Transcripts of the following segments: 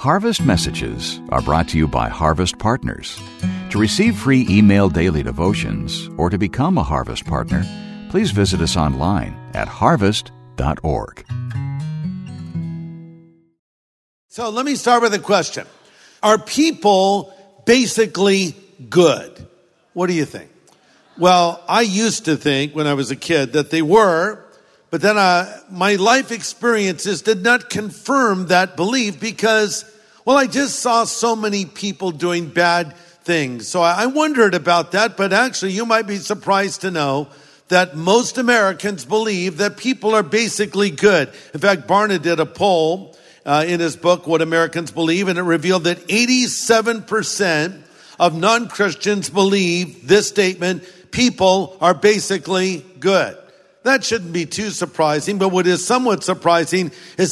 Harvest Messages are brought to you by Harvest Partners. To receive free email daily devotions or to become a Harvest Partner, please visit us online at harvest.org. So let me start with a question. Are people basically good? What do you think? Well, I used to think when I was a kid that they were, but then my life experiences did not confirm that belief because, well, I just saw so many people doing bad things. So I wondered about that, but actually you might be surprised to know that most Americans believe that people are basically good. In fact, Barna did a poll in his book, What Americans Believe, and it revealed that 87% of non-Christians believe this statement: people are basically good. That shouldn't be too surprising, but what is somewhat surprising is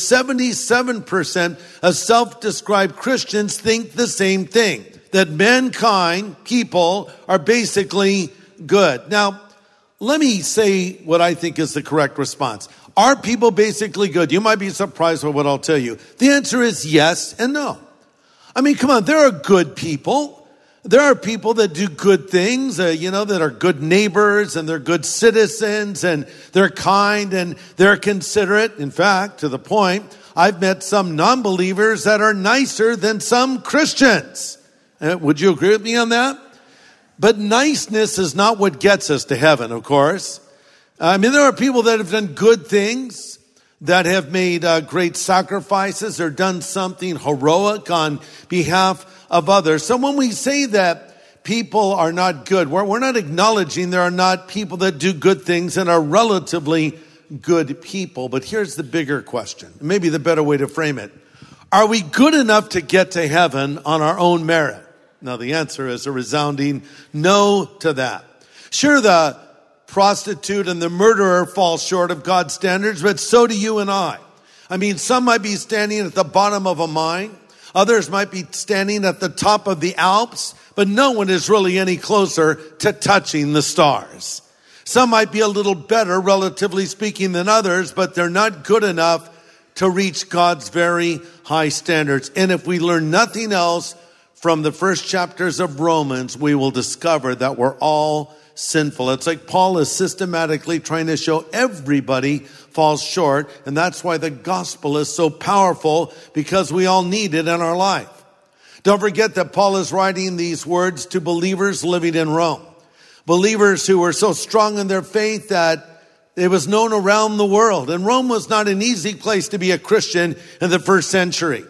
77% of self-described Christians think the same thing, that mankind, people, are basically good. Now, let me say what I think is the correct response. Are people basically good? You might be surprised by what I'll tell you. The answer is yes and no. I mean, come on, there are good people. There are people that do good things, that are good neighbors and they're good citizens and they're kind and they're considerate. In fact, to the point, I've met some non-believers that are nicer than some Christians. Would you agree with me on that? But niceness is not what gets us to heaven, of course. I mean, there are people that have done good things, that have made great sacrifices or done something heroic on behalf of others. So when we say that people are not good, we're not acknowledging there are not people that do good things and are relatively good people. But here's the bigger question, maybe the better way to frame it. Are we good enough to get to heaven on our own merit? Now, the answer is a resounding no to that. Sure, the prostitute and the murderer fall short of God's standards, but so do you and I. I mean, some might be standing at the bottom of a mine. Others might be standing at the top of the Alps, but no one is really any closer to touching the stars. Some might be a little better, relatively speaking, than others, but they're not good enough to reach God's very high standards. And if we learn nothing else from the first chapters of Romans, we will discover that we're all sinful. It's like Paul is systematically trying to show everybody falls short, and that's why the gospel is so powerful, because we all need it in our life. Don't forget that Paul is writing these words to believers living in Rome. Believers who were so strong in their faith that it was known around the world. And Rome was not an easy place to be a Christian in the first century.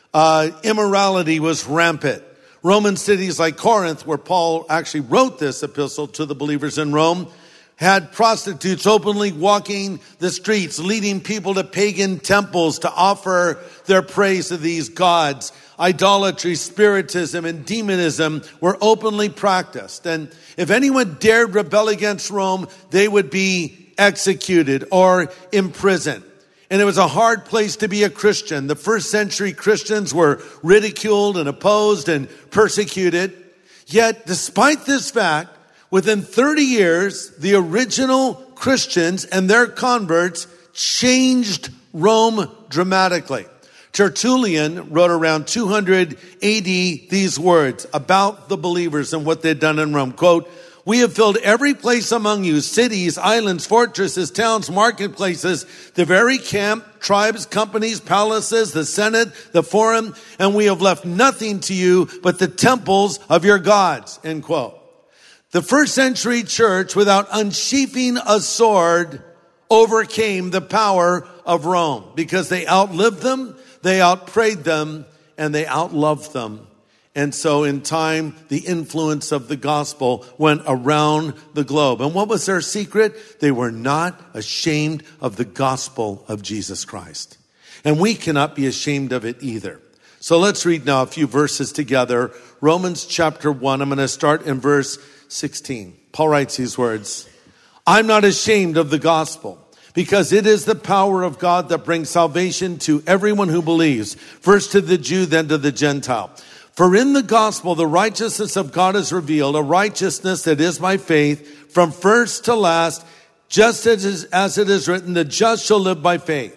Immorality was rampant. Roman cities like Corinth, where Paul actually wrote this epistle to the believers in Rome, had prostitutes openly walking the streets, leading people to pagan temples to offer their praise to these gods. Idolatry, spiritism, and demonism were openly practiced. And if anyone dared rebel against Rome, they would be executed or imprisoned. And it was a hard place to be a Christian. The first century Christians were ridiculed and opposed and persecuted. Yet, despite this fact, within 30 years, the original Christians and their converts changed Rome dramatically. Tertullian wrote around 200 AD these words about the believers and what they'd done in Rome. Quote, "We have filled every place among you, cities, islands, fortresses, towns, marketplaces, the very camp, tribes, companies, palaces, the senate, the forum, and we have left nothing to you but the temples of your gods." End quote. The first century church, without unsheathing a sword, overcame the power of Rome because they outlived them, they outprayed them, and they outloved them. And so in time, the influence of the gospel went around the globe. And what was their secret? They were not ashamed of the gospel of Jesus Christ. And we cannot be ashamed of it either. So let's read now a few verses together. Romans chapter 1, I'm going to start in verse 16. Paul writes these words, "I'm not ashamed of the gospel, because it is the power of God that brings salvation to everyone who believes, first to the Jew, then to the Gentile. For in the gospel, the righteousness of God is revealed, a righteousness that is by faith from first to last, just as it is written, the just shall live by faith.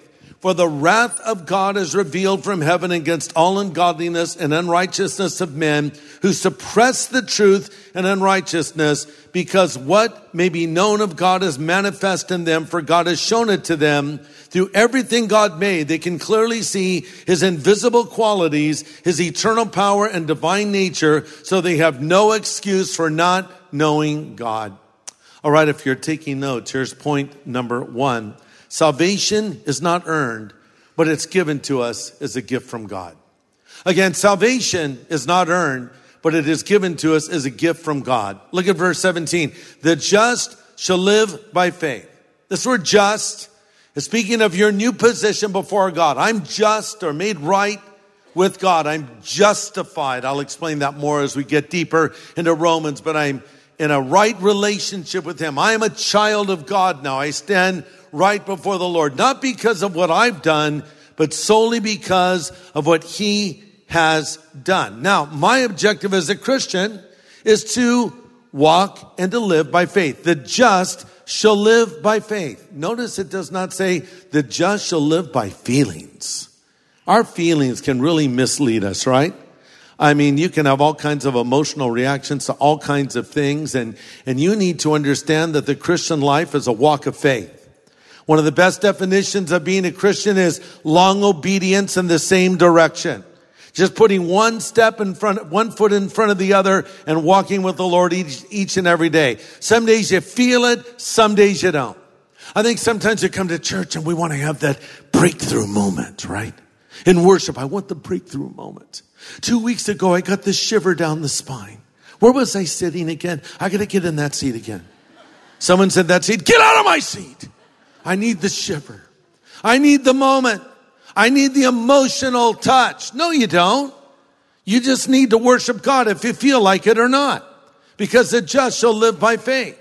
For the wrath of God is revealed from heaven against all ungodliness and unrighteousness of men who suppress the truth and unrighteousness, because what may be known of God is manifest in them, for God has shown it to them. Through everything God made, they can clearly see his invisible qualities, his eternal power and divine nature, so they have no excuse for not knowing God. All right, if you're taking notes, here's point number 1. Salvation is not earned, but it's given to us as a gift from God. Again, salvation is not earned, but it is given to us as a gift from God. Look at verse 17. The just shall live by faith. This word just is speaking of your new position before God. I'm just or made right with God. I'm justified. I'll explain that more as we get deeper into Romans, but I'm in a right relationship with him. I am a child of God now. I stand right before the Lord, not because of what I've done, but solely because of what he has done. Now, my objective as a Christian is to walk and to live by faith. The just shall live by faith. Notice it does not say the just shall live by feelings. Our feelings can really mislead us, right? I mean, you can have all kinds of emotional reactions to all kinds of things, and you need to understand that the Christian life is a walk of faith. One of the best definitions of being a Christian is long obedience in the same direction. Just putting one foot in front of the other and walking with the Lord each and every day. Some days you feel it, some days you don't. I think sometimes you come to church and we want to have that breakthrough moment, right? In worship, I want the breakthrough moment. 2 weeks ago, I got this shiver down the spine. Where was I sitting again? I got to get in that seat again. Someone said that seat, get out of my seat. I need the shiver. I need the moment. I need the emotional touch. No, you don't. You just need to worship God if you feel like it or not. Because the just shall live by faith.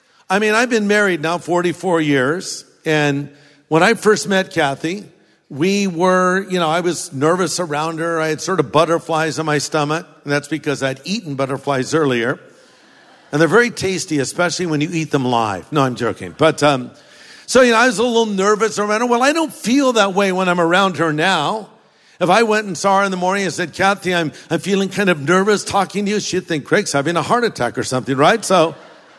I mean, I've been married now 44 years. And when I first met Kathy, we were, I was nervous around her. I had sort of butterflies in my stomach. And that's because I'd eaten butterflies earlier. And they're very tasty, especially when you eat them live. No, I'm joking. But, so, I was a little nervous around her. Well, I don't feel that way when I'm around her now. If I went and saw her in the morning and said, Kathy, I'm feeling kind of nervous talking to you, she'd think Craig's having a heart attack or something, right? So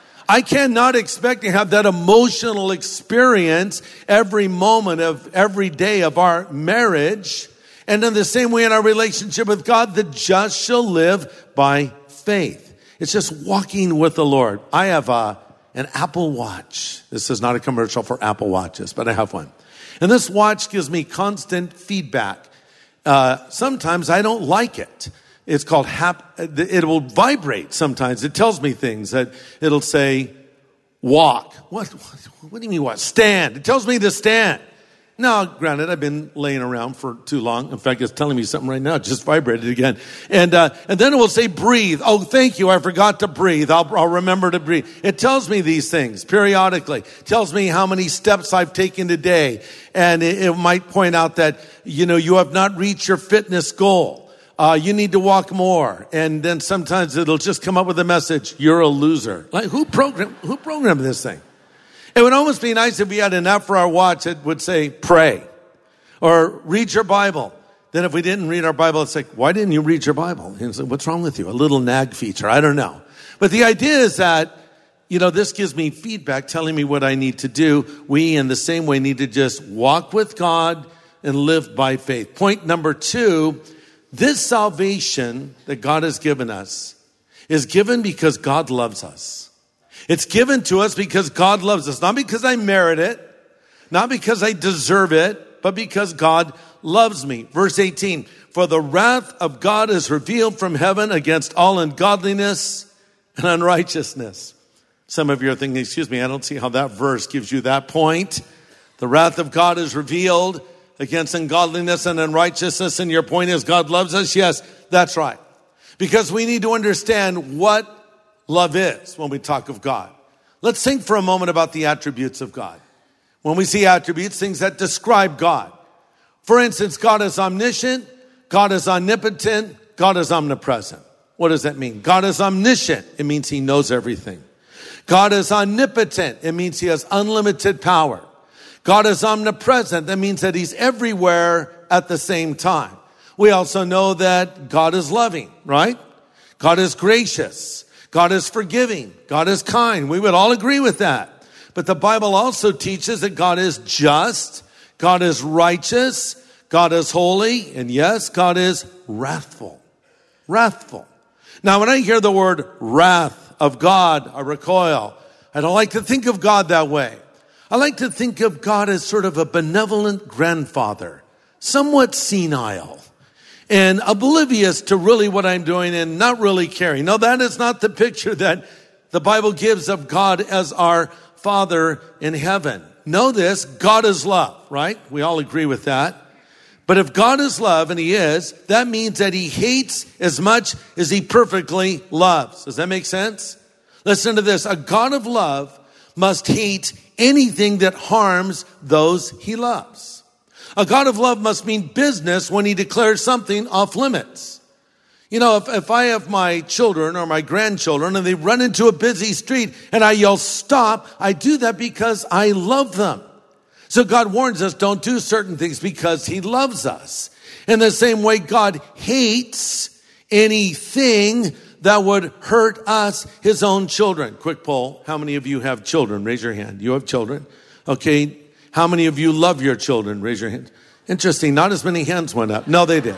I cannot expect to have that emotional experience every moment of every day of our marriage. And in the same way in our relationship with God, the just shall live by faith. It's just walking with the Lord. I have an Apple Watch. This is not a commercial for Apple Watches, but I have one. And this watch gives me constant feedback. Sometimes I don't like it. It's called it will vibrate sometimes. It tells me things that it'll say, walk. What do you mean what? Stand. It tells me to stand. Now, granted, I've been laying around for too long. In fact, it's telling me something right now. It just vibrated again. And then it will say breathe. Oh, thank you. I forgot to breathe. I'll remember to breathe. It tells me these things periodically. It tells me how many steps I've taken today. And it might point out that, you have not reached your fitness goal. You need to walk more. And then sometimes it'll just come up with a message. You're a loser. Like who programmed this thing? It would almost be nice if we had an app for our watch that would say, pray or read your Bible. Then if we didn't read our Bible, it's like, why didn't you read your Bible? And like, what's wrong with you? A little nag feature. I don't know. But the idea is that, this gives me feedback telling me what I need to do. We, in the same way, need to just walk with God and live by faith. Point number 2, this salvation that God has given us is given because God loves us. It's given to us because God loves us. Not because I merit it, not because I deserve it, but because God loves me. Verse 18, for the wrath of God is revealed from heaven against all ungodliness and unrighteousness. Some of you are thinking, excuse me, I don't see how that verse gives you that point. The wrath of God is revealed against ungodliness and unrighteousness. And your point is God loves us? Yes, that's right. Because we need to understand what love is when we talk of God. Let's think for a moment about the attributes of God. When we see attributes, things that describe God. For instance, God is omniscient, God is omnipotent, God is omnipresent. What does that mean? God is omniscient. It means he knows everything. God is omnipotent. It means he has unlimited power. God is omnipresent. That means that he's everywhere at the same time. We also know that God is loving, right? God is gracious. God is forgiving. God is kind. We would all agree with that. But the Bible also teaches that God is just. God is righteous. God is holy. And yes, God is wrathful. Wrathful. Now, when I hear the word wrath of God, I recoil. I don't like to think of God that way. I like to think of God as sort of a benevolent grandfather, somewhat senile and oblivious to really what I'm doing and not really caring. No, that is not the picture that the Bible gives of God as our Father in heaven. Know this, God is love, right? We all agree with that. But if God is love, and he is, that means that he hates as much as he perfectly loves. Does that make sense? Listen to this. A God of love must hate anything that harms those he loves. A God of love must mean business when he declares something off limits. You know, if I have my children or my grandchildren and they run into a busy street and I yell, stop, I do that because I love them. So God warns us, don't do certain things because he loves us. In the same way, God hates anything that would hurt us, his own children. Quick poll. How many of you have children? Raise your hand. You have children. Okay. How many of you love your children? Raise your hand. Interesting. Not as many hands went up. No, they did.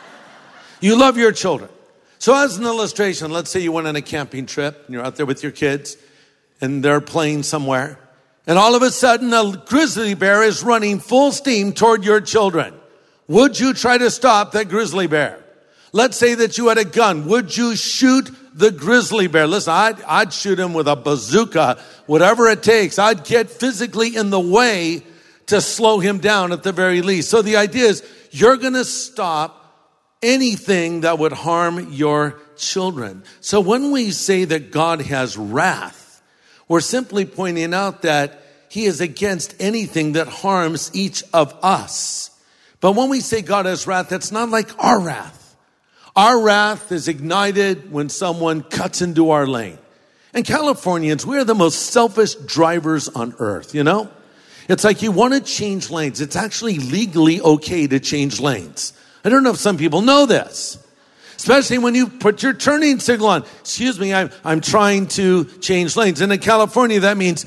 You love your children. So as an illustration, let's say you went on a camping trip and you're out there with your kids and they're playing somewhere. And all of a sudden a grizzly bear is running full steam toward your children. Would you try to stop that grizzly bear? Let's say that you had a gun. Would you shoot the grizzly bear? Listen, I'd shoot him with a bazooka, whatever it takes. I'd get physically in the way to slow him down at the very least. So the idea is you're going to stop anything that would harm your children. So when we say that God has wrath, we're simply pointing out that he is against anything that harms each of us. But when we say God has wrath, that's not like our wrath. Our wrath is ignited when someone cuts into our lane. And Californians, we are the most selfish drivers on earth, you know? It's like you want to change lanes. It's actually legally okay to change lanes. I don't know if some people know this. Especially when you put your turning signal on. Excuse me, I'm trying to change lanes. And in California, that means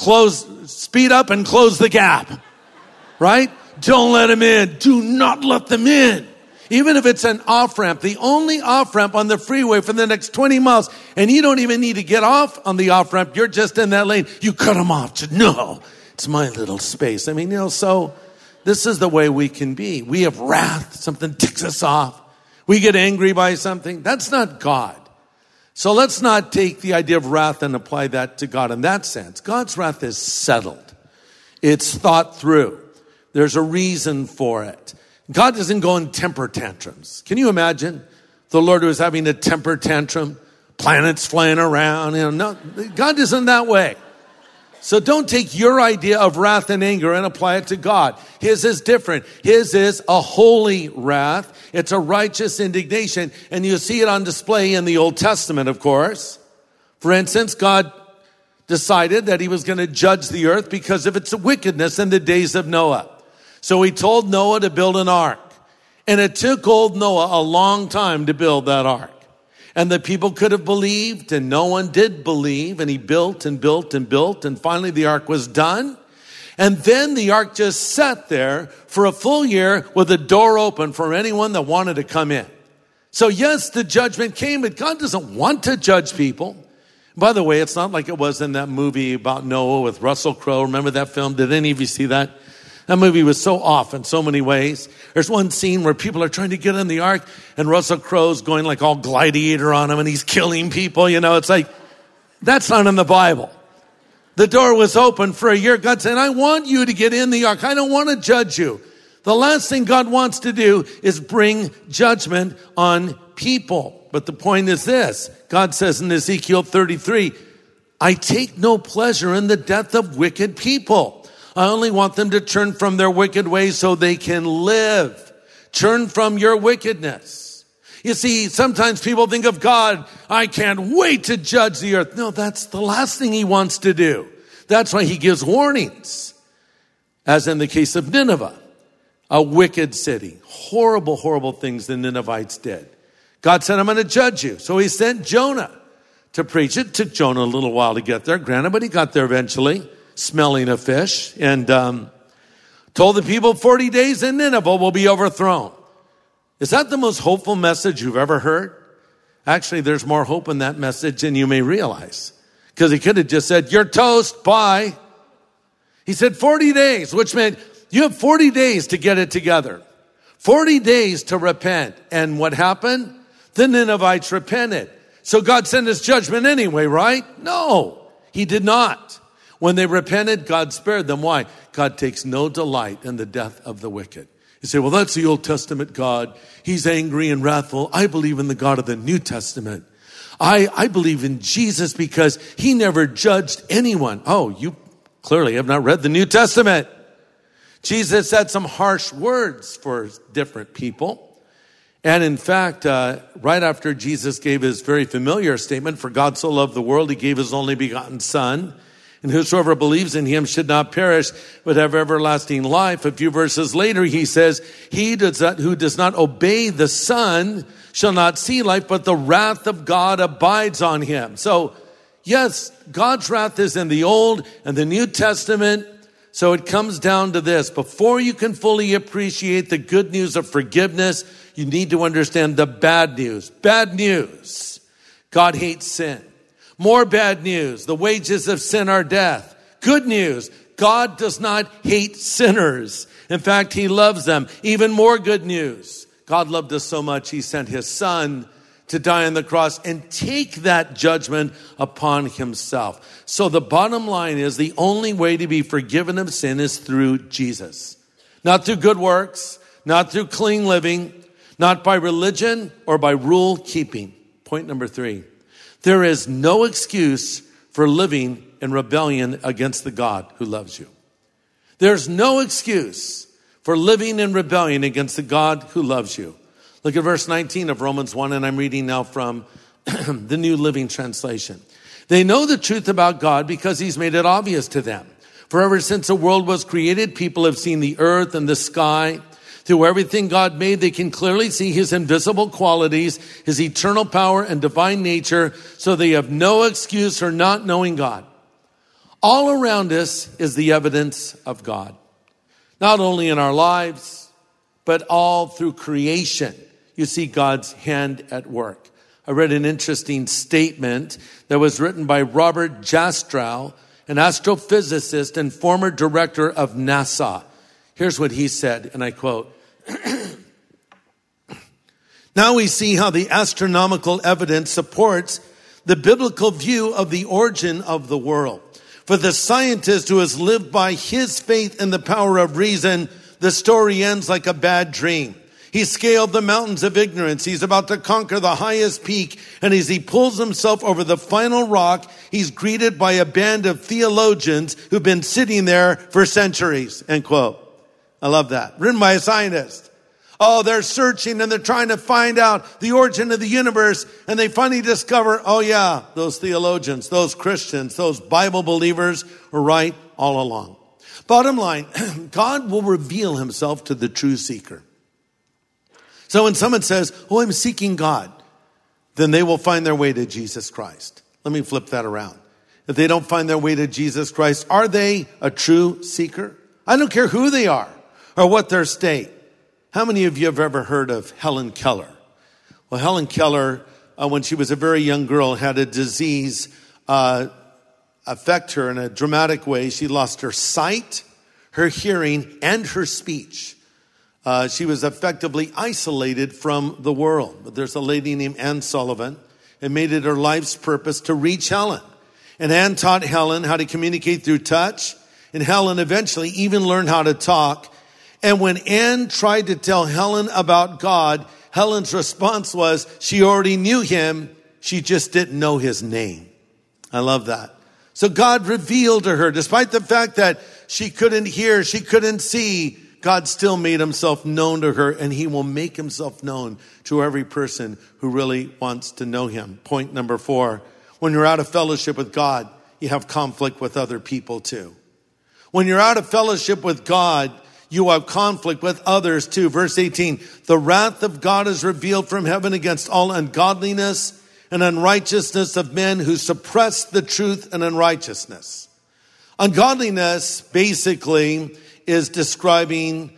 speed up and close the gap. Right? Don't let them in. Do not let them in. Even if it's an off-ramp, the only off-ramp on the freeway for the next 20 miles, and you don't even need to get off on the off-ramp, you're just in that lane, you cut them off. No, it's my little space. I mean, you know, so this is the way we can be. We have wrath, something ticks us off. We get angry by something. That's not God. So let's not take the idea of wrath and apply that to God in that sense. God's wrath is settled. It's thought through. There's a reason for it. God doesn't go in temper tantrums. Can you imagine the Lord was having a temper tantrum, planets flying around? You know, no, God isn't that way. So don't take your idea of wrath and anger and apply it to God. His is different. His is a holy wrath. It's a righteous indignation. And you see it on display in the Old Testament, of course. For instance, God decided that he was going to judge the earth because of its wickedness in the days of Noah. So he told Noah to build an ark. And it took old Noah a long time to build that ark. And the people could have believed, and no one did believe. And he built and built and built. And finally the ark was done. And then the ark just sat there for a full year with the door open for anyone that wanted to come in. So yes, the judgment came, but God doesn't want to judge people. By the way, it's not like it was in that movie about Noah with Russell Crowe. Remember that film? Did any of you see that? That movie was so off in so many ways. There's one scene where people are trying to get in the ark and Russell Crowe's going like all gladiator on him and he's killing people. You know, it's like, that's not in the Bible. The door was open for a year. God said, I want you to get in the ark. I don't want to judge you. The last thing God wants to do is bring judgment on people. But the point is this. God says in Ezekiel 33, I take no pleasure in the death of wicked people. I only want them to turn from their wicked ways so they can live. Turn from your wickedness. You see, sometimes people think of God, I can't wait to judge the earth. No, that's the last thing he wants to do. That's why he gives warnings. as in the case of Nineveh, a wicked city. Horrible, horrible things the Ninevites did. God said, I'm going to judge you. So he sent Jonah to preach. It took Jonah a little while to get there, granted, but he got there eventually, smelling a fish, and told the people 40 days and Nineveh will be overthrown. Is that the most hopeful message you've ever heard? Actually, there's more hope in that message than you may realize. Because he could have just said, you're toast, bye. He said 40 days, which meant you have 40 days to get it together. 40 days to repent. And what happened? The Ninevites repented. So God sent his judgment anyway, right? No, he did not. When they repented, God spared them. Why? God takes no delight in the death of the wicked. You say, well, that's the Old Testament God. He's angry and wrathful. I believe in the God of the New Testament. I believe in Jesus because he never judged anyone. Oh, you clearly have not read the New Testament. Jesus had some harsh words for different people. And in fact, right after Jesus gave his very familiar statement, for God so loved the world, he gave his only begotten Son, and whosoever believes in him should not perish, but have everlasting life. A few verses later, he says, who does not obey the Son shall not see life, but the wrath of God abides on him. So, yes, God's wrath is in the Old and the New Testament. So it comes down to this. Before you can fully appreciate the good news of forgiveness, you need to understand the bad news. Bad news. God hates sin. More bad news. The wages of sin are death. Good news. God does not hate sinners. In fact, he loves them. Even more good news. God loved us so much, he sent his Son to die on the cross and take that judgment upon himself. So the bottom line is the only way to be forgiven of sin is through Jesus. Not through good works, not through clean living, not by religion or by rule keeping. Point number 3. There is no excuse for living in rebellion against the God who loves you. There's no excuse for living in rebellion against the God who loves you. Look at verse 19 of Romans 1, and I'm reading now from the New Living Translation. They know the truth about God because he's made it obvious to them. For ever since the world was created, people have seen the earth and the sky. Through everything God made, they can clearly see his invisible qualities, his eternal power and divine nature, so they have no excuse for not knowing God. All around us is the evidence of God. Not only in our lives, but all through creation. You see God's hand at work. I read an interesting statement that was written by Robert Jastrow, an astrophysicist and former director of NASA. Here's what he said, and I quote, now we see how the astronomical evidence supports the biblical view of the origin of the world. For the scientist who has lived by his faith in the power of reason, the story ends like a bad dream. He scaled the mountains of ignorance. He's about to conquer the highest peak. And as he pulls himself over the final rock, he's greeted by a band of theologians who've been sitting there for centuries. End quote. I love that. Written by a scientist. Oh, they're searching and they're trying to find out the origin of the universe. And they finally discover, oh yeah, those theologians, those Christians, those Bible believers were right all along. Bottom line, God will reveal himself to the true seeker. So when someone says, oh, I'm seeking God, then they will find their way to Jesus Christ. Let me flip that around. If they don't find their way to Jesus Christ, are they a true seeker? I don't care who they are or what their state. How many of you have ever heard of Helen Keller? Well, Helen Keller, when she was a very young girl, had a disease affect her in a dramatic way. She lost her sight, her hearing, and her speech. She was effectively isolated from the world. But there's a lady named Anne Sullivan and made it her life's purpose to reach Helen. And Anne taught Helen how to communicate through touch. And Helen eventually even learned how to talk. And when Anne tried to tell Helen about God, Helen's response was she already knew him. She just didn't know his name. I love that. So God revealed to her, despite the fact that she couldn't hear, she couldn't see, God still made himself known to her, and he will make himself known to every person who really wants to know him. Point number 4, when you're out of fellowship with God, you have conflict with other people too. When you're out of fellowship with God, you have conflict with others too. Verse 18, the wrath of God is revealed from heaven against all ungodliness and unrighteousness of men who suppress the truth and unrighteousness. Ungodliness basically is describing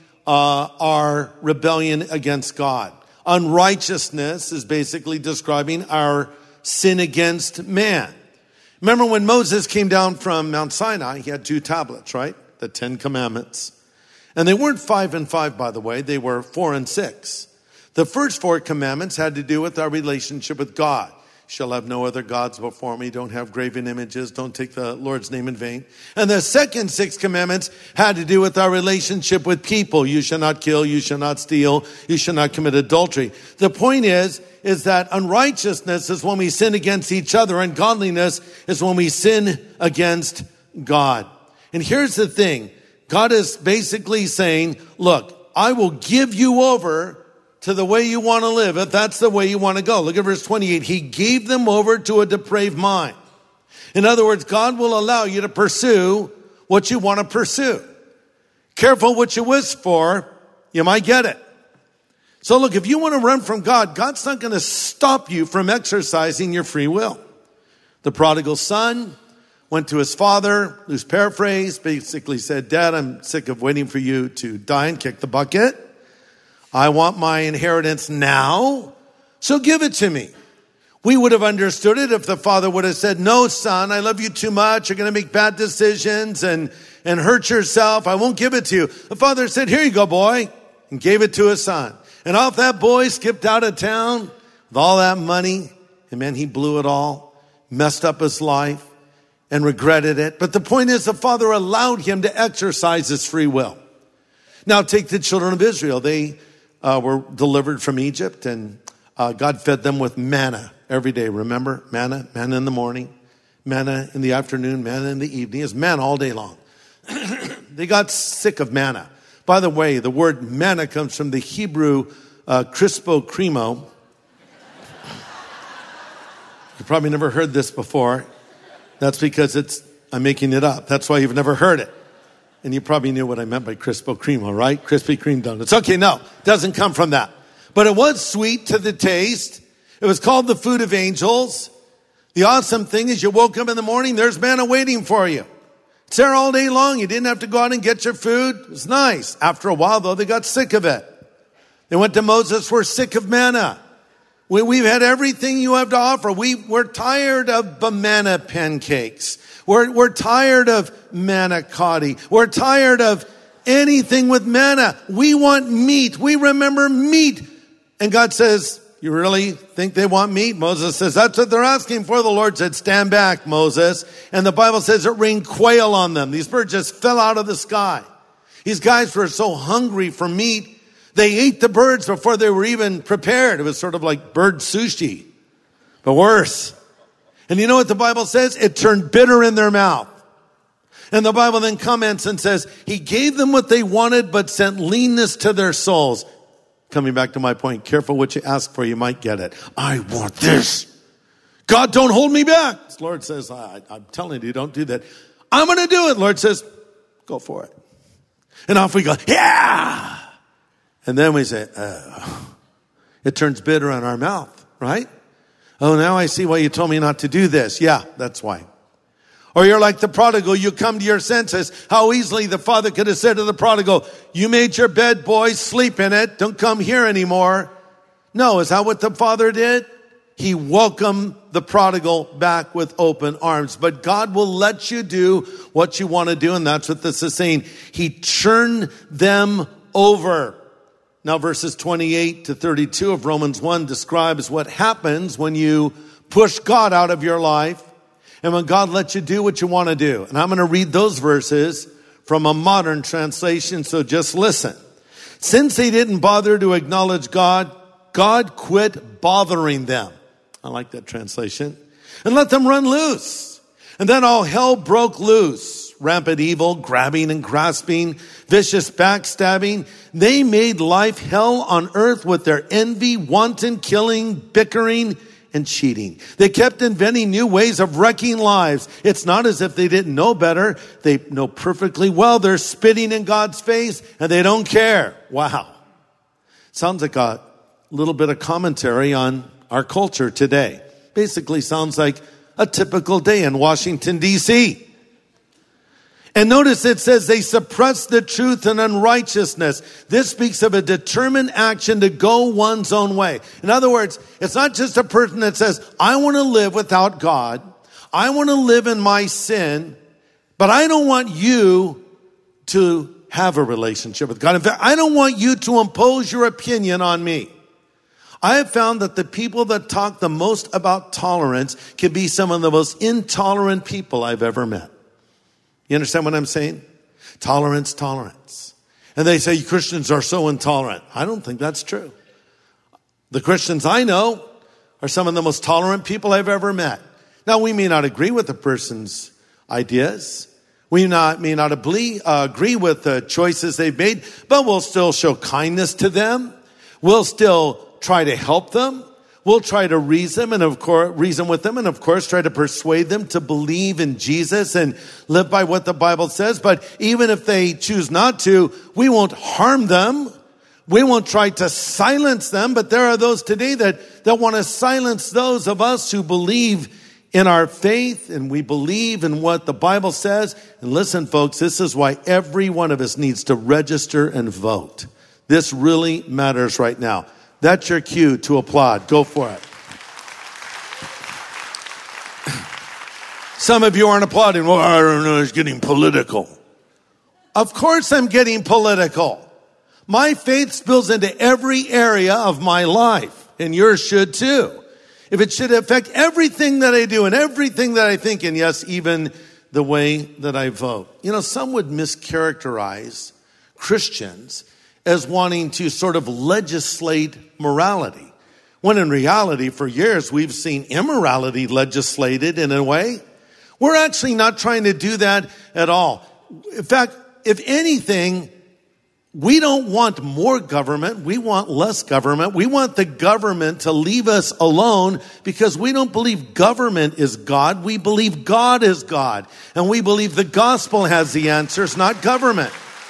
our rebellion against God. Unrighteousness is basically describing our sin against man. Remember when Moses came down from Mount Sinai, he had 2 tablets, right? The 10 Commandments. And they weren't 5 and 5, by the way. They were 4 and 6. The first 4 commandments had to do with our relationship with God. Shall have no other gods before me. Don't have graven images. Don't take the Lord's name in vain. And the second 6 commandments had to do with our relationship with people. You shall not kill. You shall not steal. You shall not commit adultery. The point is that unrighteousness is when we sin against each other. And godliness is when we sin against God. And here's the thing. God is basically saying, look, I will give you over to the way you want to live, if that's the way you want to go. Look at verse 28. He gave them over to a depraved mind. In other words, God will allow you to pursue what you want to pursue. Careful what you wish for, you might get it. So look, if you want to run from God, God's not going to stop you from exercising your free will. The prodigal son went to his father, who's paraphrased, basically said, Dad, I'm sick of waiting for you to die and kick the bucket. I want my inheritance now, so give it to me. We would have understood it if the father would have said, no, son, I love you too much. You're going to make bad decisions and hurt yourself. I won't give it to you. The father said, here you go, boy, and gave it to his son. And off that boy skipped out of town with all that money. And man, he blew it all, messed up his life and regretted it. But the point is the father allowed him to exercise his free will. Now take the children of Israel. They were delivered from Egypt, and God fed them with manna every day. Remember? Manna in the morning, manna in the afternoon, manna in the evening. It's manna all day long. They got sick of manna. By the way, the word manna comes from the Hebrew crispo cremo. You probably never heard this before. That's because I'm making it up. That's why you've never heard it. And you probably knew what I meant by Crispo Cremo, right? Krispy Kreme donuts. Okay, no, doesn't come from that. But it was sweet to the taste. It was called the food of angels. The awesome thing is you woke up in the morning, there's manna waiting for you. It's there all day long. You didn't have to go out and get your food. It was nice. After a while, though, they got sick of it. They went to Moses, we're sick of manna. We've had everything you have to offer. We're tired of banana pancakes. We're tired of manicotti. We're tired of anything with manna. We want meat. We remember meat. And God says, you really think they want meat? Moses says, that's what they're asking for. The Lord said, stand back, Moses. And the Bible says it rained quail on them. These birds just fell out of the sky. These guys were so hungry for meat, they ate the birds before they were even prepared. It was sort of like bird sushi, but worse. And you know what the Bible says? It turned bitter in their mouth. And the Bible then comments and says, he gave them what they wanted, but sent leanness to their souls. Coming back to my point, careful what you ask for, you might get it. I want this. God, don't hold me back. The Lord says, I'm telling you, don't do that. I'm going to do it. The Lord says, go for it. And off we go. Yeah. And then we say, oh. It turns bitter in our mouth, right? Oh, now I see why you told me not to do this. Yeah, that's why. Or you're like the prodigal. You come to your senses. How easily the father could have said to the prodigal, you made your bed, boy, sleep in it. Don't come here anymore. No, is that what the father did? He welcomed the prodigal back with open arms. But God will let you do what you want to do. And that's what this is saying. He turned them over. Now, verses 28 to 32 of Romans 1 describes what happens when you push God out of your life and when God lets you do what you want to do. And I'm going to read those verses from a modern translation, so just listen. Since they didn't bother to acknowledge God, God quit bothering them. I like that translation. And let them run loose. And then all hell broke loose. Rampant evil, grabbing and grasping, vicious backstabbing. They made life hell on earth with their envy, wanton killing, bickering, and cheating. They kept inventing new ways of wrecking lives. It's not as if they didn't know better. They know perfectly well they're spitting in God's face and they don't care. Wow. Sounds like a little bit of commentary on our culture today. Basically sounds like a typical day in Washington, D.C. And notice it says they suppress the truth and unrighteousness. This speaks of a determined action to go one's own way. In other words, it's not just a person that says, I want to live without God. I want to live in my sin, but I don't want you to have a relationship with God. In fact, I don't want you to impose your opinion on me. I have found that the people that talk the most about tolerance can be some of the most intolerant people I've ever met. You understand what I'm saying? Tolerance, tolerance. And they say Christians are so intolerant. I don't think that's true. The Christians I know are some of the most tolerant people I've ever met. Now, we may not agree with the person's ideas. We may not agree with the choices they've made, but we'll still show kindness to them. We'll still try to help them. We'll try to reason with them and of course try to persuade them to believe in Jesus and live by what the Bible says. But even if they choose not to, we won't harm them. We won't try to silence them. But there are those today that want to silence those of us who believe in our faith and we believe in what the Bible says. And listen, folks, this is why every one of us needs to register and vote. This really matters right now. That's your cue to applaud. Go for it. Some of you aren't applauding. Well, I don't know, it's getting political. Of course I'm getting political. My faith spills into every area of my life, and yours should too. If it should affect everything that I do and everything that I think, and yes, even the way that I vote. You know, some would mischaracterize Christians as wanting to sort of legislate morality. When in reality, for years, we've seen immorality legislated in a way. We're actually not trying to do that at all. In fact, if anything, we don't want more government. We want less government. We want the government to leave us alone because we don't believe government is God. We believe God is God. And we believe the gospel has the answers, not government.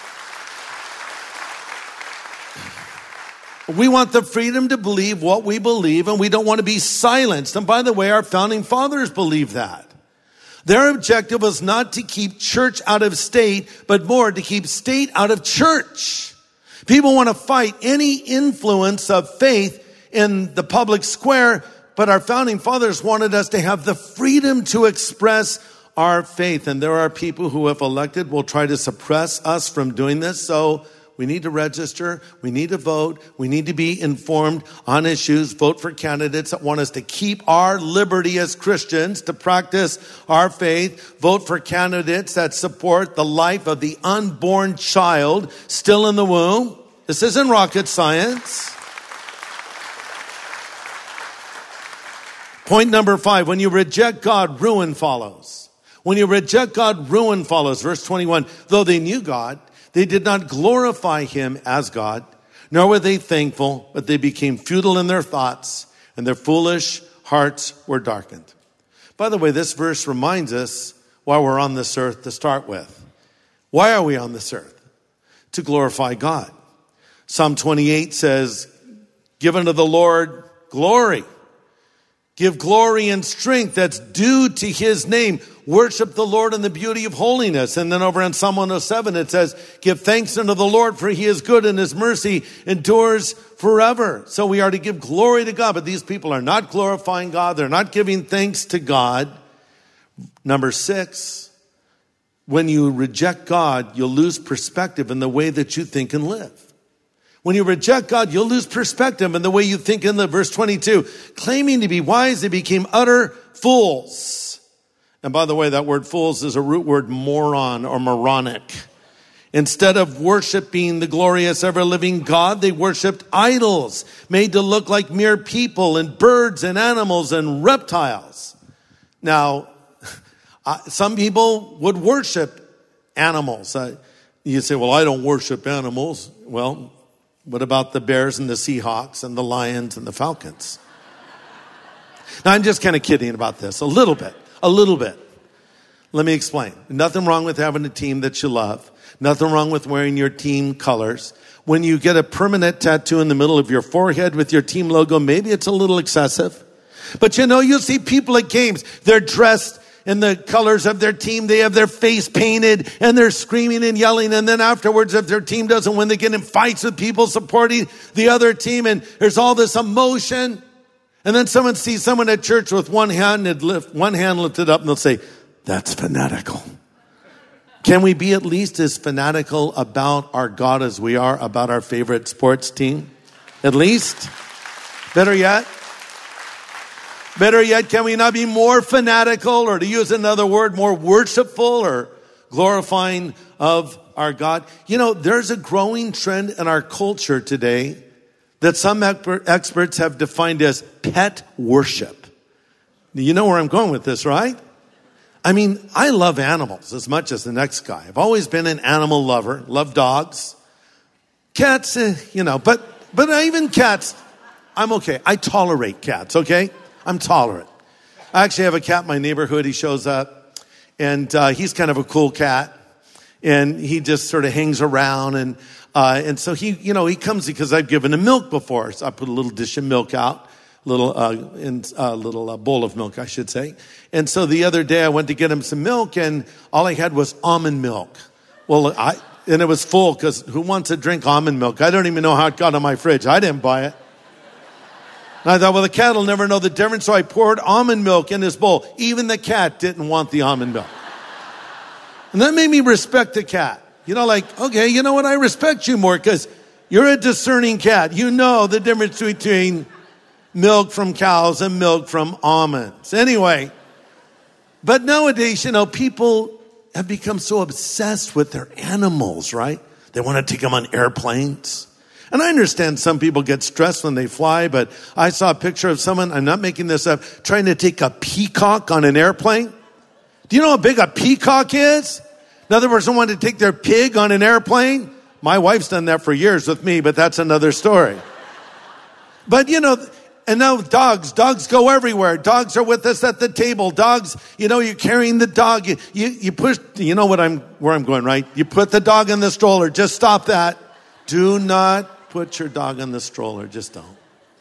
We want the freedom to believe what we believe, and we don't want to be silenced. And by the way, our founding fathers believed that. Their objective was not to keep church out of state, but more to keep state out of church. People want to fight any influence of faith in the public square, but our founding fathers wanted us to have the freedom to express our faith. And there are people who, if elected, will try to suppress us from doing this. So we need to register. We need to vote. We need to be informed on issues. Vote for candidates that want us to keep our liberty as Christians, to practice our faith. Vote for candidates that support the life of the unborn child still in the womb. This isn't rocket science. Point number 5, when you reject God, ruin follows. When you reject God, ruin follows. Verse 21, though they knew God, they did not glorify him as God, nor were they thankful, but they became futile in their thoughts, and their foolish hearts were darkened. By the way, this verse reminds us why we're on this earth to start with. Why are we on this earth? To glorify God. Psalm 28 says, give unto the Lord glory. Give glory and strength that's due to his name. Worship the Lord in the beauty of holiness. And then over in Psalm 107, it says, give thanks unto the Lord, for he is good and his mercy endures forever. So we are to give glory to God, but these people are not glorifying God. They're not giving thanks to God. Number 6, when you reject God, you'll lose perspective in the way that you think and live. When you reject God, you'll lose perspective in the way you think in verse 22. Claiming to be wise, they became utter fools. And by the way, that word fools is a root word moron or moronic. Instead of worshiping the glorious ever-living God, they worshiped idols made to look like mere people and birds and animals and reptiles. Now, some people would worship animals. You say, well, I don't worship animals. Well, what about the bears and the Seahawks and the lions and the falcons? Now, I'm just kind of kidding about this a little bit. Let me explain. Nothing wrong with having a team that you love. Nothing wrong with wearing your team colors. When you get a permanent tattoo in the middle of your forehead with your team logo, maybe it's a little excessive. But you'll see people at games. They're dressed in the colors of their team. They have their face painted and they're screaming and yelling. And then afterwards, if their team doesn't win, they get in fights with people supporting the other team. And there's all this emotion. And then someone sees someone at church with one hand lifted up and they'll say, "That's fanatical." Can we be at least as fanatical about our God as we are about our favorite sports team? At least? Better yet, can we not be more fanatical, or to use another word, more worshipful or glorifying of our God? There's a growing trend in our culture today that some experts have defined as pet worship. You know where I'm going with this, right? I love animals as much as the next guy. I've always been an animal lover, love dogs. Cats, but even cats, I'm okay. I tolerate cats, okay? I'm tolerant. I actually have a cat in my neighborhood. He shows up, and he's kind of a cool cat, and he just sort of hangs around, and so he comes because I've given him milk before. So I put a little dish of milk out. Little bowl of milk, I should say. And so the other day I went to get him some milk and all I had was almond milk. And it was full because who wants to drink almond milk? I don't even know how it got on my fridge. I didn't buy it. And I thought, well, the cat will never know the difference. So I poured almond milk in his bowl. Even the cat didn't want the almond milk. And that made me respect the cat. Okay, you know what? I respect you more because you're a discerning cat. You know the difference between milk from cows and milk from almonds. Anyway, but nowadays, people have become so obsessed with their animals, right? They want to take them on airplanes. And I understand some people get stressed when they fly, but I saw a picture of someone, I'm not making this up, trying to take a peacock on an airplane. Do you know how big a peacock is? Another person wanted to take their pig on an airplane. My wife's done that for years with me, but that's another story. But and now dogs go everywhere. Dogs are with us at the table. Dogs, you're carrying the dog. You push, where I'm going, right? You put the dog in the stroller. Just stop that. Do not put your dog in the stroller. Just don't.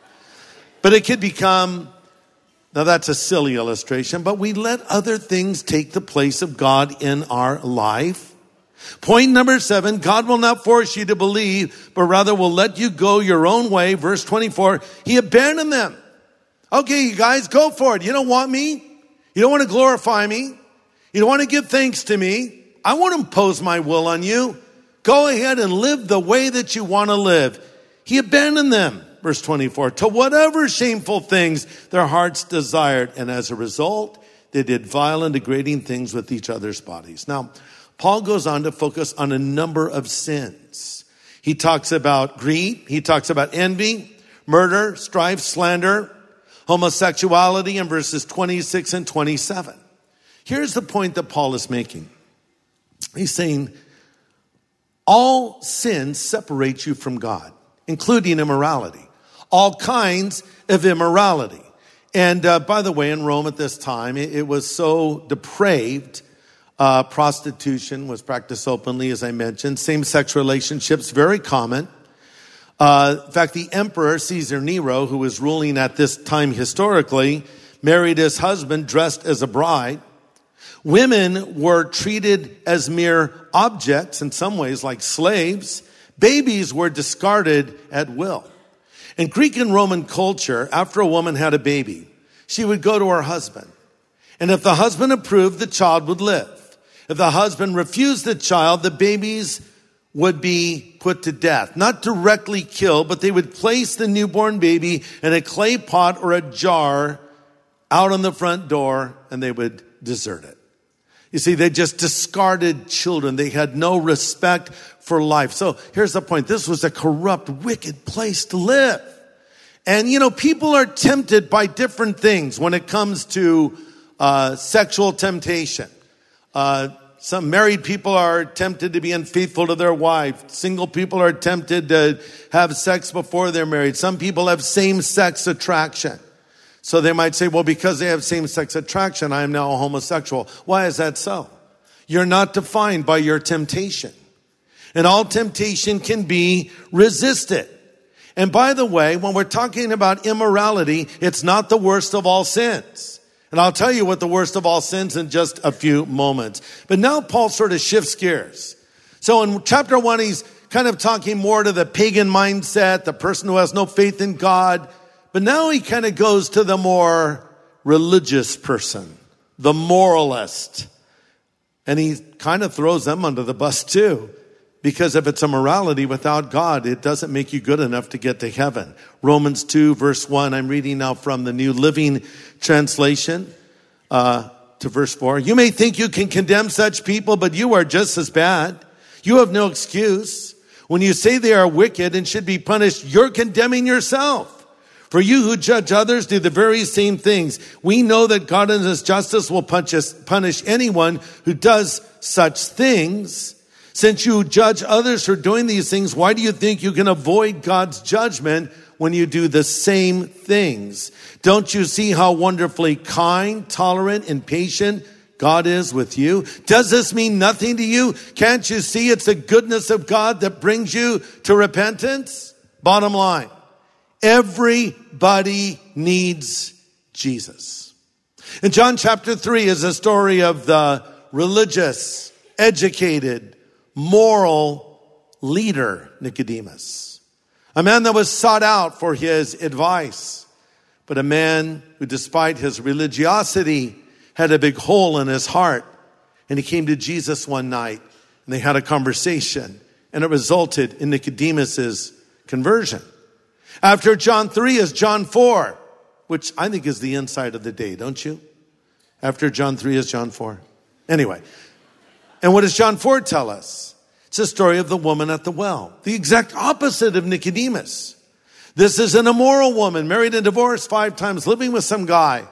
But it could become, now that's a silly illustration, but we let other things take the place of God in our life. Point number 7, God will not force you to believe, but rather will let you go your own way. Verse 24, he abandoned them. Okay, you guys, go for it. You don't want me? You don't want to glorify me? You don't want to give thanks to me? I won't impose my will on you. Go ahead and live the way that you want to live. He abandoned them. Verse 24, to whatever shameful things their hearts desired. And as a result, they did vile and degrading things with each other's bodies. Now, Paul goes on to focus on a number of sins. He talks about greed. He talks about envy, murder, strife, slander, homosexuality in verses 26 and 27. Here's the point that Paul is making. He's saying all sins separate you from God, including immorality, all kinds of immorality. And by the way, in Rome at this time, it was so depraved. Prostitution was practiced openly, as I mentioned. Same-sex relationships, very common. In fact, the emperor, Caesar Nero, who was ruling at this time historically, married his husband dressed as a bride. Women were treated as mere objects, in some ways like slaves. Babies were discarded at will. In Greek and Roman culture, after a woman had a baby, she would go to her husband. And if the husband approved, the child would live. If the husband refused the child, the babies would be put to death. Not directly killed, but they would place the newborn baby in a clay pot or a jar out on the front door, and they would desert it. You see, they just discarded children. They had no respect for life. So here's the point. This was a corrupt, wicked place to live. And, people are tempted by different things when it comes to sexual temptation. Some married people are tempted to be unfaithful to their wife. Single people are tempted to have sex before they're married. Some people have same-sex attraction. So they might say, well, because they have same-sex attraction, I am now a homosexual. Why is that so? You're not defined by your temptation. And all temptation can be resisted. And by the way, when we're talking about immorality, it's not the worst of all sins. And I'll tell you what the worst of all sins in just a few moments. But now Paul sort of shifts gears. So in chapter 1, he's kind of talking more to the pagan mindset, the person who has no faith in God. But now he kind of goes to the more religious person, the moralist. And he kind of throws them under the bus too. Because if it's a morality without God, it doesn't make you good enough to get to heaven. Romans 2, verse 1, I'm reading now from the New Living Translation to verse 4. You may think you can condemn such people, but you are just as bad. You have no excuse. When you say they are wicked and should be punished, you're condemning yourself. For you who judge others do the very same things. We know that God in his justice will punish anyone who does such things. Since you judge others for doing these things, why do you think you can avoid God's judgment when you do the same things? Don't you see how wonderfully kind, tolerant, and patient God is with you? Does this mean nothing to you? Can't you see it's the goodness of God that brings you to repentance? Bottom line, everybody needs Jesus. In John chapter 3 is a story of the religious, educated, moral leader, Nicodemus. A man that was sought out for his advice, but a man who, despite his religiosity, had a big hole in his heart. And he came to Jesus one night, and they had a conversation, and it resulted in Nicodemus's conversion. After John 3 is John 4, which I think is the insight of the day, don't you? After John 3 is John 4. Anyway. And what does John 4 tell us? It's a story of the woman at the well. The exact opposite of Nicodemus. This is an immoral woman, married and divorced 5 times, living with some guy.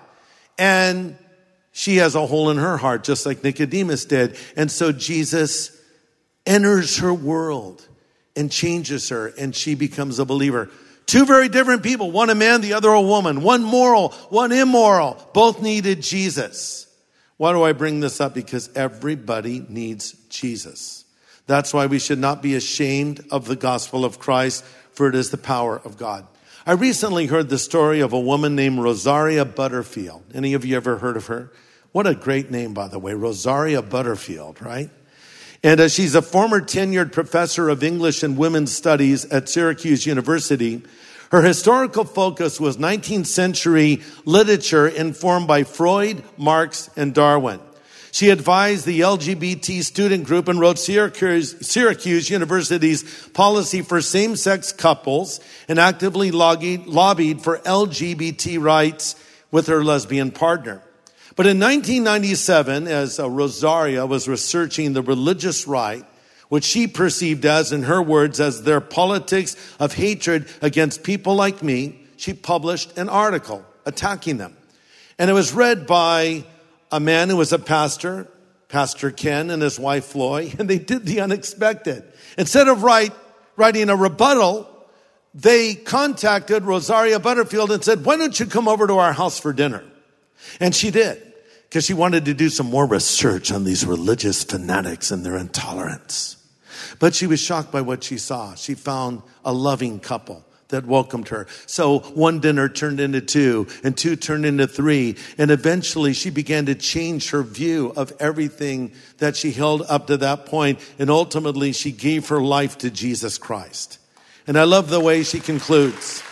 And she has a hole in her heart, just like Nicodemus did. And so Jesus enters her world and changes her, and she becomes a believer. 2 very different people, one a man, the other a woman. One moral, one immoral. Both needed Jesus. Why do I bring this up? Because everybody needs Jesus. That's why we should not be ashamed of the gospel of Christ, for it is the power of God. I recently heard the story of a woman named Rosaria Butterfield. Any of you ever heard of her? What a great name, by the way, Rosaria Butterfield, right? And she's a former tenured professor of English and women's studies at Syracuse University. Her historical focus was 19th century literature informed by Freud, Marx, and Darwin. She advised the LGBT student group and wrote Syracuse University's policy for same-sex couples and actively lobbied for LGBT rights with her lesbian partner. But in 1997, as Rosaria was researching the religious right, which she perceived as, in her words, as their politics of hatred against people like me, she published an article attacking them. And it was read by a man who was a pastor, Pastor Ken and his wife Floy, and they did the unexpected. Instead of writing a rebuttal, they contacted Rosaria Butterfield and said, why don't you come over to our house for dinner? And she did, because she wanted to do some more research on these religious fanatics and their intolerance. But she was shocked by what she saw. She found a loving couple that welcomed her. So one dinner turned into 2, and 2 turned into 3. And eventually she began to change her view of everything that she held up to that point. And ultimately she gave her life to Jesus Christ. And I love the way she concludes.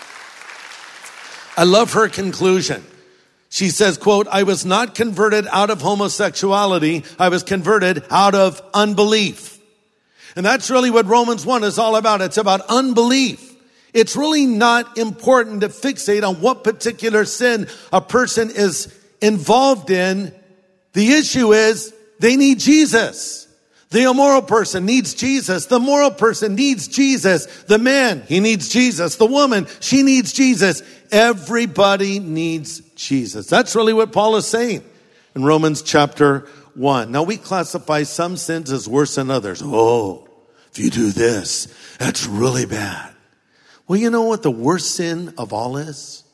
I love her conclusion. She says, quote, I was not converted out of homosexuality. I was converted out of unbelief. And that's really what Romans 1 is all about. It's about unbelief. It's really not important to fixate on what particular sin a person is involved in. The issue is they need Jesus. The immoral person needs Jesus. The moral person needs Jesus. The man, he needs Jesus. The woman, she needs Jesus. Everybody needs Jesus. That's really what Paul is saying in Romans chapter 1. Now we classify some sins as worse than others. Oh, if you do this, that's really bad. Well, you know what the worst sin of all is?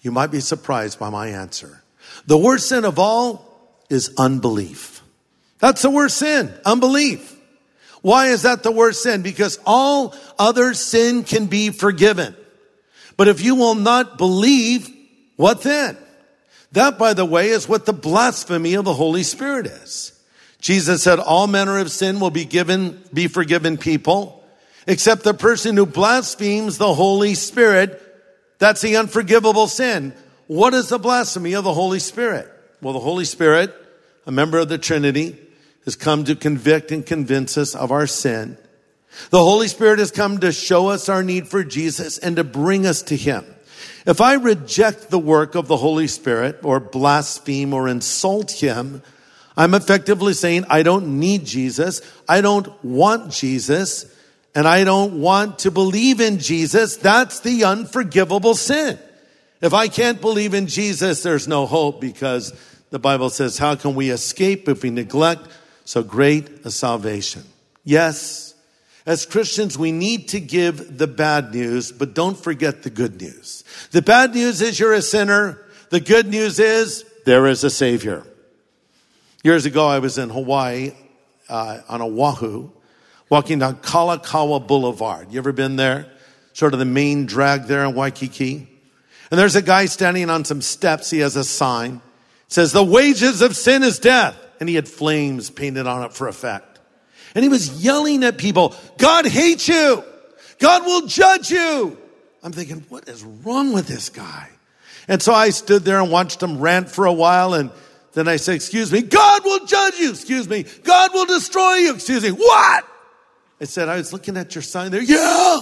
You might be surprised by my answer. The worst sin of all is unbelief. That's the worst sin, unbelief. Why is that the worst sin? Because all other sin can be forgiven. But if you will not believe, what then? That, by the way, is what the blasphemy of the Holy Spirit is. Jesus said all manner of sin will be forgiven people, except the person who blasphemes the Holy Spirit. That's the unforgivable sin. What is the blasphemy of the Holy Spirit? Well, the Holy Spirit, a member of the Trinity, has come to convict and convince us of our sin. The Holy Spirit has come to show us our need for Jesus and to bring us to him. If I reject the work of the Holy Spirit or blaspheme or insult him, I'm effectively saying I don't need Jesus, I don't want Jesus, and I don't want to believe in Jesus. That's the unforgivable sin. If I can't believe in Jesus, there's no hope, because the Bible says, how can we escape if we neglect so great a salvation? Yes, as Christians, we need to give the bad news, but don't forget the good news. The bad news is you're a sinner. The good news is there is a Savior. Years ago, I was in Hawaii, on Oahu, walking down Kalakaua Boulevard. You ever been there? Sort of the main drag there in Waikiki. And there's a guy standing on some steps. He has a sign. It says, the wages of sin is death. And he had flames painted on it for effect. And he was yelling at people, God hates you. God will judge you. I'm thinking, what is wrong with this guy? And so I stood there and watched him rant for a while. And then I said, excuse me, God will judge you. Excuse me, God will destroy you. Excuse me, what? I said, I was looking at your sign there. Yeah.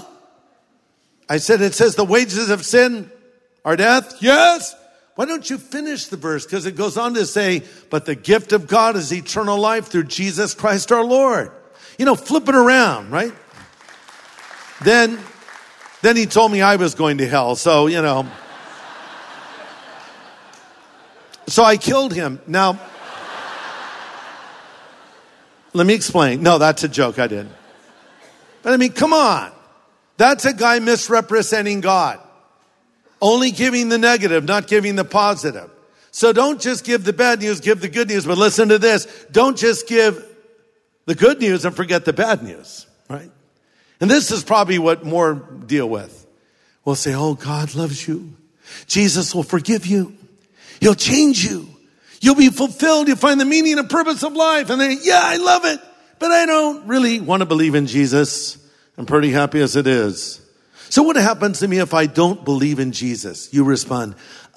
I said, it says the wages of sin are death. Yes. Why don't you finish the verse? Because it goes on to say, but the gift of God is eternal life through Jesus Christ our Lord. You know, flip it around, right? Then he told me I was going to hell. So, you know. So I killed him. Now, let me explain. No, that's a joke. I did. But I mean, come on. That's a guy misrepresenting God. Only giving the negative, not giving the positive. So don't just give the bad news, give the good news. But listen to this. Don't just give the good news and forget the bad news, right? And this is probably what more deal with. We'll say, oh, God loves you. Jesus will forgive you. He'll change you. You'll be fulfilled. You'll find the meaning and purpose of life. And then, yeah, I love it, but I don't really want to believe in Jesus. I'm pretty happy as it is. So what happens to me if I don't believe in Jesus? You respond,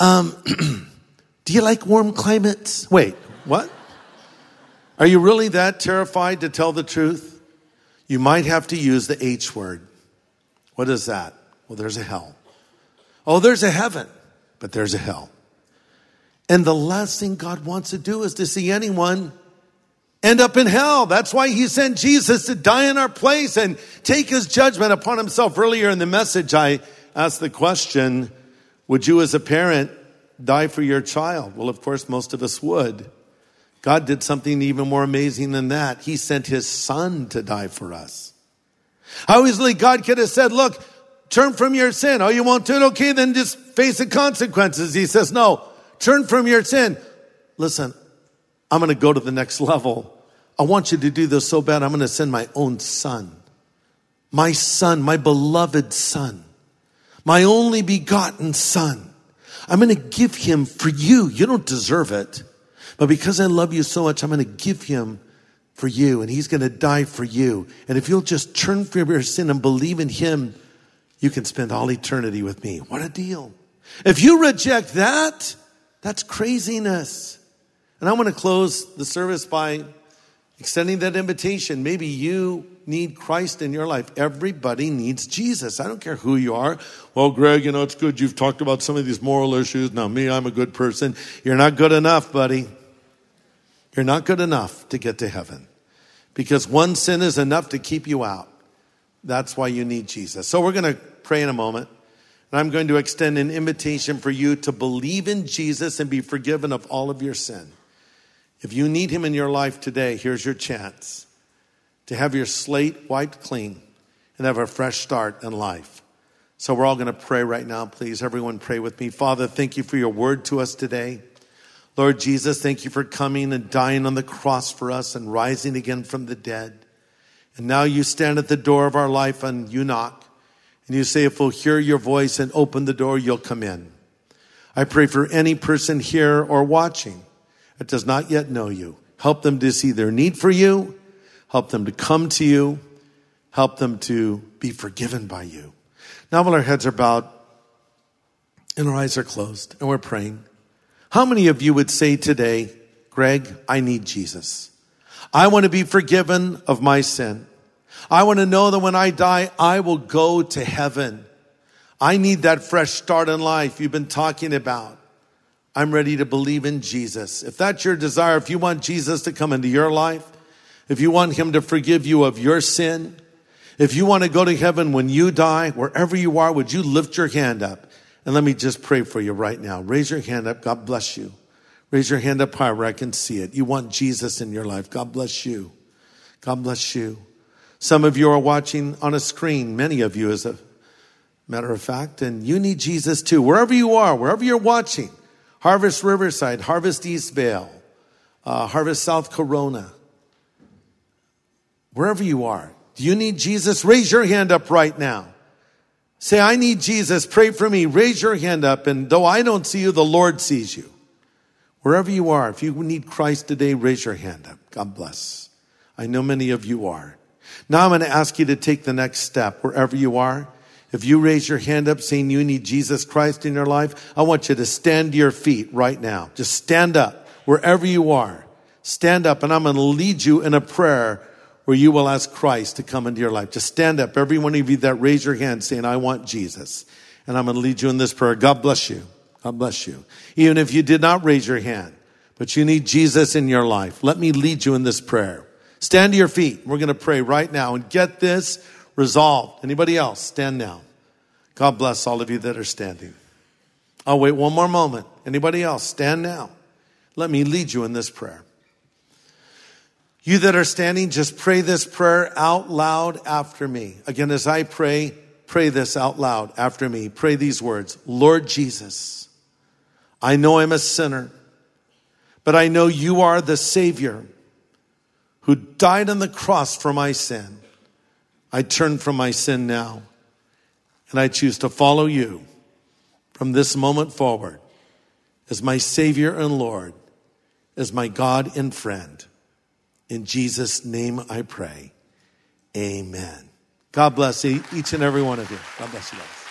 do you like warm climates? Wait, what? Are you really that terrified to tell the truth? You might have to use the H word. What is that? Well, there's a hell. Oh, there's a heaven, but there's a hell. And the last thing God wants to do is to see anyone end up in hell. That's why he sent Jesus to die in our place and take his judgment upon himself. Earlier in the message, I asked the question, would you as a parent die for your child? Well, of course, most of us would. God did something even more amazing than that. He sent his son to die for us. How easily God could have said, look, turn from your sin. Oh, you won't do it? Okay, then just face the consequences. He says, no, turn from your sin. Listen, I'm going to go to the next level. I want you to do this so bad, I'm going to send my own son. My son, my beloved son. My only begotten son. I'm going to give him for you. You don't deserve it. But because I love you so much, I'm going to give him for you. And he's going to die for you. And if you'll just turn from your sin and believe in him, you can spend all eternity with me. What a deal. If you reject that, that's craziness. And I want to close the service by extending that invitation. Maybe you need Christ in your life. Everybody needs Jesus. I don't care who you are. Well, Greg, you know, it's good you've talked about some of these moral issues. Now, me, I'm a good person. You're not good enough, buddy. You're not good enough to get to heaven. Because one sin is enough to keep you out. That's why you need Jesus. So we're going to pray in a moment. And I'm going to extend an invitation for you to believe in Jesus and be forgiven of all of your sin. If you need him in your life today, here's your chance to have your slate wiped clean and have a fresh start in life. So we're all going to pray right now. Please, everyone pray with me. Father, thank you for your word to us today. Lord Jesus, thank you for coming and dying on the cross for us and rising again from the dead. And now you stand at the door of our life and you knock. And you say, if we'll hear your voice and open the door, you'll come in. I pray for any person here or watching that does not yet know you. Help them to see their need for you. Help them to come to you. Help them to be forgiven by you. Now while our heads are bowed and our eyes are closed and we're praying, how many of you would say today, Greg, I need Jesus. I want to be forgiven of my sin. I want to know that when I die, I will go to heaven. I need that fresh start in life you've been talking about. I'm ready to believe in Jesus. If that's your desire, if you want Jesus to come into your life, if you want him to forgive you of your sin, if you want to go to heaven when you die, wherever you are, would you lift your hand up? And let me just pray for you right now. Raise your hand up. God bless you. Raise your hand up high where I can see it. You want Jesus in your life. God bless you. God bless you. Some of you are watching on a screen, many of you as a matter of fact, and you need Jesus too. Wherever you are, wherever you're watching, Harvest Riverside, Harvest East Vale, Harvest South Corona, wherever you are, do you need Jesus? Raise your hand up right now. Say, I need Jesus. Pray for me. Raise your hand up. And though I don't see you, the Lord sees you. Wherever you are, if you need Christ today, raise your hand up. God bless. I know many of you are. Now I'm going to ask you to take the next step wherever you are. If you raise your hand up saying you need Jesus Christ in your life, I want you to stand to your feet right now. Just stand up wherever you are. Stand up and I'm going to lead you in a prayer where you will ask Christ to come into your life. Just stand up. Every one of you that raise your hand saying, I want Jesus. And I'm going to lead you in this prayer. God bless you. God bless you. Even if you did not raise your hand, but you need Jesus in your life, let me lead you in this prayer. Stand to your feet. We're going to pray right now and get this resolved. Anybody else? Stand now. God bless all of you that are standing. I'll wait one more moment. Anybody else? Stand now. Let me lead you in this prayer. You that are standing, just pray this prayer out loud after me. Again, as I pray, pray this out loud after me. Pray these words. Lord Jesus, I know I'm a sinner, but I know you are the Savior who died on the cross for my sin. I turn from my sin now, and I choose to follow you from this moment forward as my Savior and Lord, as my God and friend. In Jesus' name I pray. Amen. God bless each and every one of you. God bless you guys.